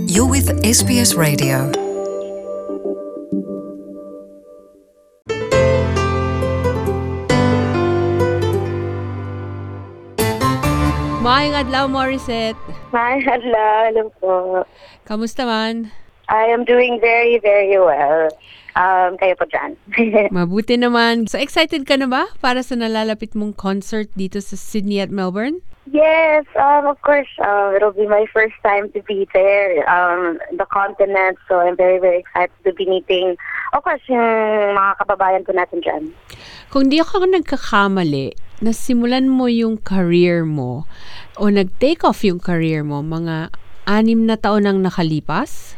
You're with SBS Radio. Maayong adlaw, Morissette. Hi, hello po. Kamusta man? I am doing very, very well. Kayo po dyan. Mabuti naman. So, excited ka na ba para sa nalalapit mong concert dito sa Sydney at Melbourne? Yes, of course. It'll be my first time to be there, the continent. So I'm very, very excited to be meeting, of course, yung mga kababayan ko natin dyan. Kung di ako nagkakamali, nasimulan mo yung career mo o nag-take off yung career mo mga 6 na taon nang nakalipas?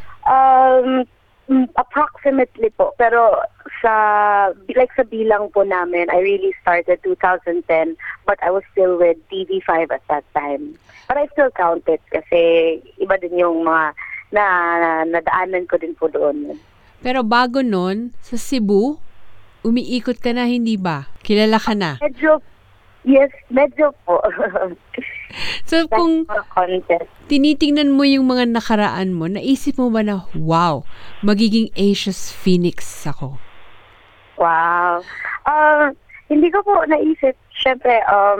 Approximately po. Pero sa bilang po namin, I really started 2010, but I was still with TV5 at that time. But I still count it kasi iba din yung mga nadaanan ko din po doon. Pero bago nun, sa Cebu, umiikot ka na, hindi ba? Kilala ka na? Medyo po. So kung tinitingnan mo yung mga nakaraan mo, naisip mo ba na, wow, magiging Asia's Phoenix ako? Wow. Hindi ko po naisip. Siyempre,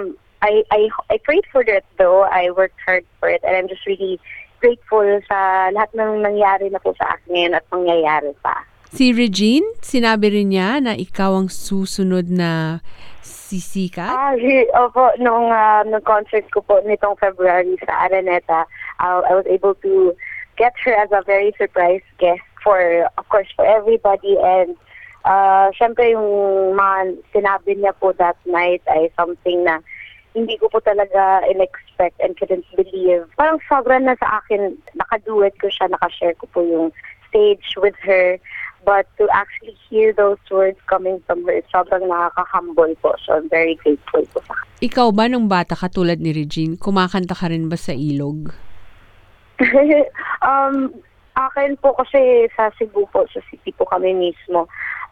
I prayed for it though. I worked hard for it and I'm just really grateful sa lahat ng nangyari na po sa akin ngayon at mangyayari pa. Si Regine, sinabi rin niya na ikaw ang susunod na sisikat? Opo, nung concert ko po nitong February sa Araneta, I was able to get her as a very surprise guest for, of course, for everybody. And syempre yung mga sinabi niya po that night ay something na hindi ko po talaga in-expect and couldn't believe. Parang sobrang na sa akin, nakaduet ko siya, nakashare ko po yung stage with her. But to actually hear those words coming from her, sobrang nakaka-humble po. So I'm very grateful po sa kanya. Ikaw ba nung bata ka tulad ni Regine, kumakanta ka rin ba sa ilog? Akin po kasi sa Cebu po, sa city po kami mismo.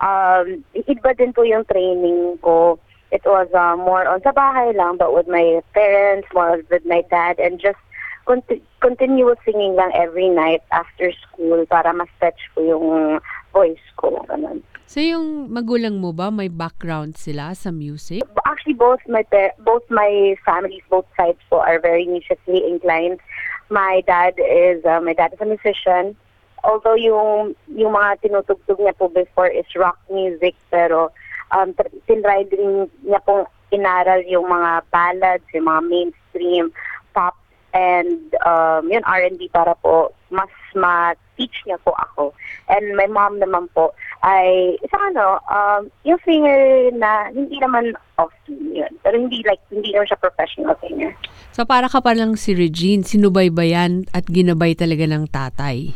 Iba din po yung training ko. It was more on sa bahay lang, but with my parents, more with my dad, and just continuous singing lang every night after school para ma-stretch ko yung voice ko. Ganun. So yung magulang mo ba, may background sila sa music? Actually, both my families, both sides po are very musically inclined. My dad is a musician. Although yung mga tinutugtog niya po before is rock music, pero tinry din niya pong inaral yung mga ballads, yung mga mainstream pop and yun R&B para po mas ma-teach niya po ako. And my mom naman po ay yung singer na hindi naman often yun. Pero hindi naman siya professional singer. So para ka palang si Regine, sinubaybayan at ginabay talaga ng tatay?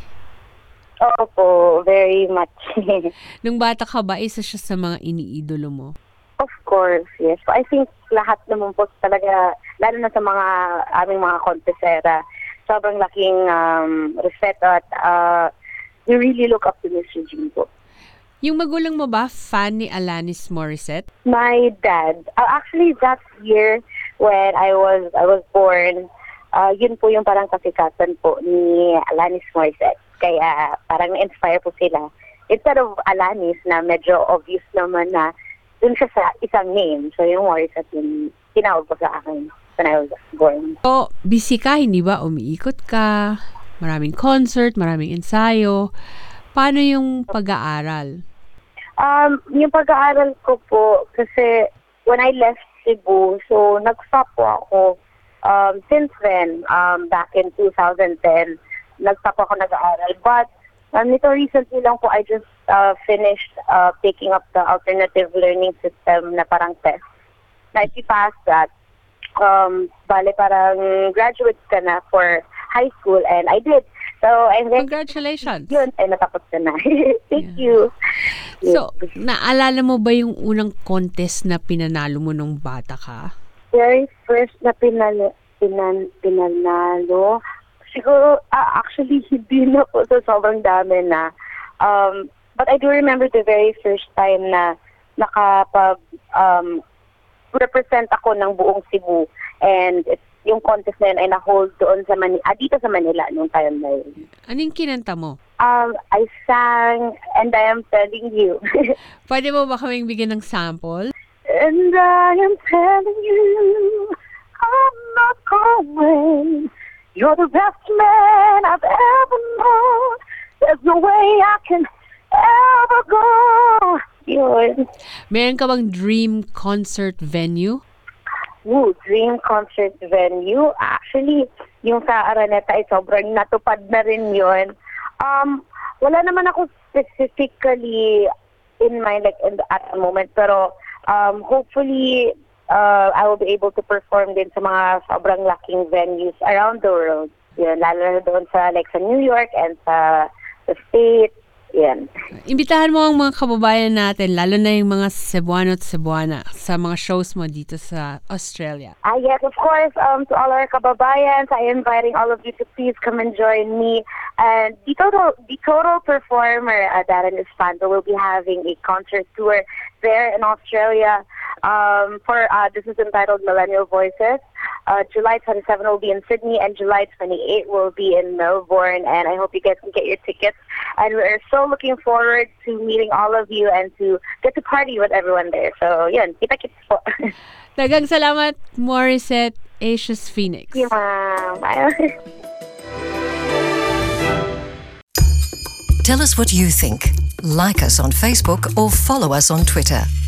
Opo, very much. Nung bata ka ba, isa siya sa mga iniidolo mo? Of course, yes. So I think lahat naman po talaga, lalo na sa mga aming mga contestera, sobrang laking respeto at we really look up to Miss Regine po. Yung magulang mo ba, fan ni Alanis Morissette? My dad, actually that year when I was born, yun po yung parang kasikatan po ni Alanis Morissette. Kaya parang na-inspire po sila. Instead of Alanis na medyo obvious naman na dun siya sa isang name. So yung Morissette yung tinawag po sa akin when I was born. So, busy ka, hindi ba? Umiikot ka, maraming concert, maraming ensayo. Paano yung pag-aaral? Yung pag-aaral ko po, kasi when I left Cebu, so nag-stop po ako. Since then, back in 2010, nag-stop ako nag-aaral. But nito recently lang po, I just finished taking up the alternative learning system na parang test. Na if you pass that, parang graduate ka na for high school, and I did. So, and then, congratulations! Yun, ay natapos ka na. Thank you. So, naalala mo ba yung unang contest na pinanalo mo nung bata ka? Very first na pinanalo, siguro, actually, hindi na po sa sobrang dami na. But I do remember the very first time na nakapag represent ako ng buong Cebu. And yung contest na yun ay na-hold doon sa dito sa Manila nung time na yun. Anong kinanta mo? I sang And I Am Telling You. Pwede mo ba kaming bigyan ng sample? And I am telling you, I'm not going. You're the best man I've ever known. There's no way I can ever go. Yun. Meron ka bang dream concert venue? Dream concert venue. Actually, yung sa Araneta ay sobrang natupad na rin yun. Wala naman ako specifically in mind at the moment, pero hopefully I will be able to perform din sa mga sobrang laking venues around the world. Yun, lalo na doon sa New York and sa States. Yan. Imbitahan mo ang mga kababayan natin, lalo na yung mga Cebuano at Cebuana, sa mga shows mo dito sa Australia. Yes, of course. To all our kababayans, I am inviting all of you to please come and join me. And the total performer, Darren Espanto, will be having a concert tour there in Australia. This is entitled Millennial Voices. July 27 will be in Sydney, and July 28 will be in Melbourne. And I hope you guys can get your tickets. And we're so looking forward to meeting all of you and to get to party with everyone there. So, yun, kita-kits po. Daghang salamat, Morissette Asia's Phoenix. Thank you, ma'am. Bye. Tell us what you think. Like us on Facebook or follow us on Twitter.